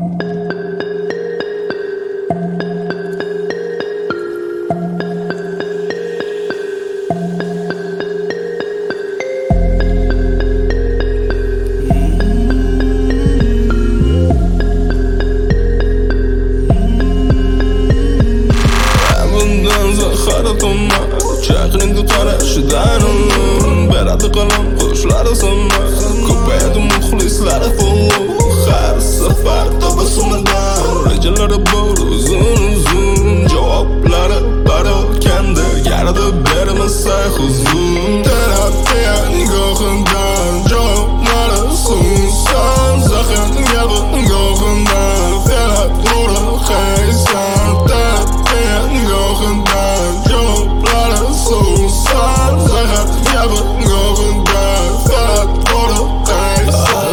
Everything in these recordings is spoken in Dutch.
Chaqringda qarashidan beradi qalam qoshlari sinmas, ko'payadi muxlislari follow. Har safar tabassumidan rejalari bor uzun javoblari parokanda, yarada bermasay huzur. Terapiya nigohidan javoblar sunsan, zahir gabi nigohidan ferhat nuri qaysan. Terapiya nigohidan javoblar sunsan, zahir gabi nigohidan ferhat nuri qaysan.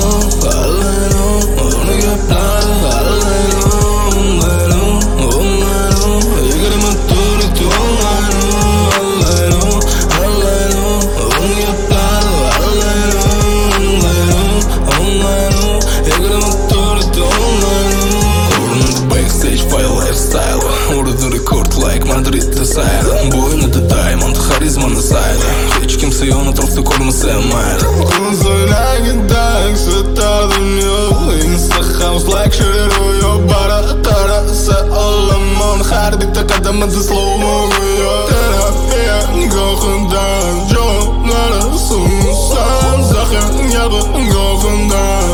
Madrid'de sayran, boynida diamond, xarizmani sayran. Hech kimsa yon atrofda ko'rmasa mayli. Ko'z o'ynagidan aksatadim yo'q. Insta house like shiru yo'q. Bara qarasa olomon, har bitta qadamida slow-mo yo'q. Terapiya nigohidan javoblari sunsan, zahir gabi nigohidan